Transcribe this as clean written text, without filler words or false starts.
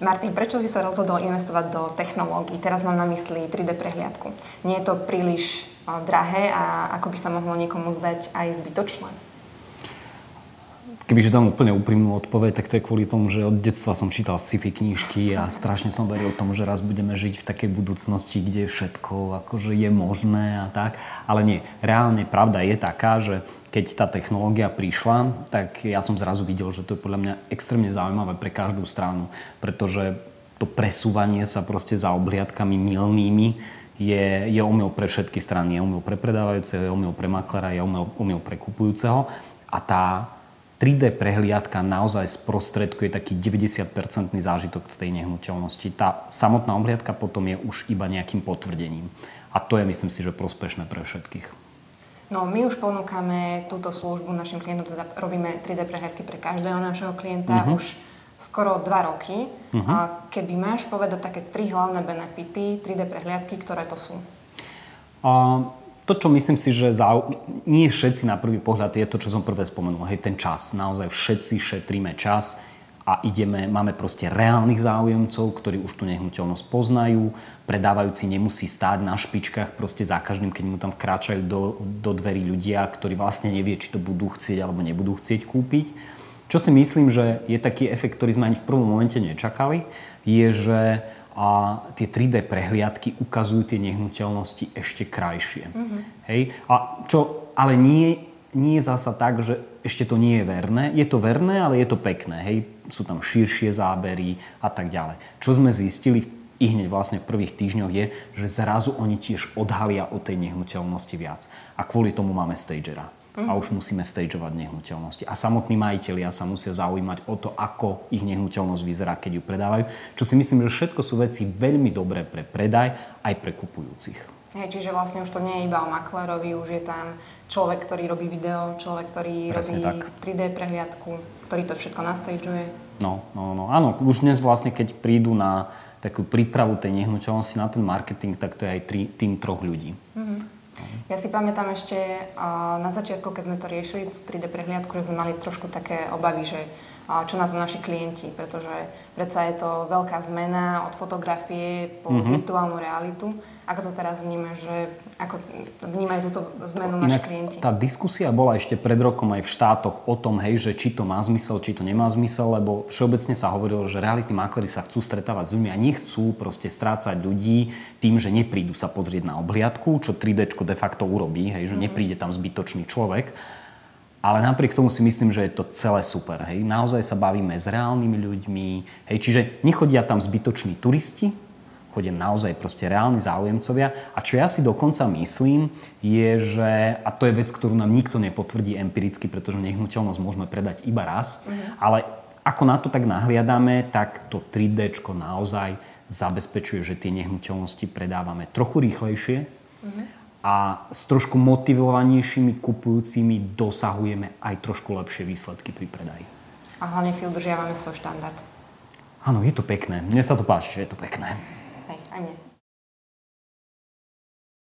Martin, prečo si sa rozhodol investovať do technológií? Teraz mám na mysli 3D prehliadku. Nie je to príliš drahé a ako by sa mohlo niekomu zdať aj zbytočné? Kebyže dám úplne úprimnú odpoveď, tak to je kvôli tomu, že od detstva som čítal sci-fi knižky a strašne som veril tomu, že raz budeme žiť v takej budúcnosti, kde všetko akože je možné a tak. Ale nie, reálne pravda je taká, že keď tá technológia prišla, tak ja som zrazu videl, že to je podľa mňa extrémne zaujímavé pre každú stranu, pretože to presúvanie sa proste za obliadkami mylnými je omyl pre všetky strany. Je omyl pre predávajúceho, je omyl pre maklera, je omyl pre kupujúceho a tá 3D prehliadka naozaj sprostredkuje taký 90% zážitok z tej nehnuteľnosti. Tá samotná obhliadka potom je už iba nejakým potvrdením. A to je, myslím si, že prospešné pre všetkých. No, my už ponúkame túto službu našim klientom, teda robíme 3D prehliadky pre každého našeho klienta už skoro 2 roky. A keby máš povedať také 3 hlavné benefity 3D prehliadky, ktoré to sú? To, čo myslím si, že nie všetci na prvý pohľad je to, čo som prvé spomenul. Hej, ten čas. Naozaj všetci šetríme čas a máme proste reálnych záujemcov, ktorí už tú nehnuteľnosť poznajú. Predávajúci nemusí stáť na špičkách proste za každým, keď mu tam vkráčajú do dverí ľudia, ktorí vlastne nevie, či to budú chcieť alebo nebudú chcieť kúpiť. Čo si myslím, že je taký efekt, ktorý sme ani v prvom momente nečakali, je, že a tie 3D prehliadky ukazujú tie nehnuteľnosti ešte krajšie. Hej? Ale nie je zasa tak, že ešte to nie je verné. Je to verné, ale je to pekné. Hej? Sú tam širšie zábery a tak ďalej. Čo sme zistili hneď vlastne v prvých týždňoch je, že zrazu oni tiež odhalia o tej nehnuteľnosti viac. A kvôli tomu máme stagera. A už musíme stageovať nehnuteľnosti. A samotní majitelia sa musia zaujímať o to, ako ich nehnuteľnosť vyzerá, keď ju predávajú. Čo si myslím, že všetko sú veci veľmi dobré pre predaj aj pre kupujúcich. Hej, čiže vlastne už to nie je iba o maklérovi, už je tam človek, ktorý robí video, človek, ktorý Presne robí tak. 3D prehliadku, ktorý to všetko nastageuje. No. Áno, už dnes vlastne, keď prídu na takú prípravu tej nehnuteľnosti, na ten marketing, tak to je aj tým 3 ľudí. Ja si pamätám ešte na začiatku, keď sme to riešili, tú 3D prehliadku, že sme mali trošku také obavy, že čo na to naši klienti, pretože predsa je to veľká zmena od fotografie po virtuálnu realitu. Ako to teraz vnímaš, že ako vnímajú túto zmenu naši klienti? Tá diskusia bola ešte pred rokom aj v štátoch o tom, hej, že či to má zmysel, či to nemá zmysel, lebo všeobecne sa hovorilo, že realitní makléri sa chcú stretávať s ľuďmi a nechcú proste strácať ľudí tým, že neprídu sa pozrieť na obhliadku, čo 3Dčko de facto urobí, hej, že nepríde tam zbytočný človek. Ale napriek tomu si myslím, že je to celé super. Hej. Naozaj sa bavíme s reálnymi ľuďmi. Hej. Čiže nechodia tam zbytoční turisti, chodia naozaj proste reálni záujemcovia. A čo ja si dokonca myslím, je, že, a to je vec, ktorú nám nikto nepotvrdí empiricky, pretože nehnuteľnosť môžeme predať iba raz, ale ako na to tak nahliadame, tak to 3Dčko naozaj zabezpečuje, že tie nehnuteľnosti predávame trochu rýchlejšie, a s trošku motivovanejšími kupujúcimi dosahujeme aj trošku lepšie výsledky pri predaji. A hlavne si udržiavame svoj štandard. Áno, je to pekné. Mne sa to páči, že je to pekné. Hej, aj mne.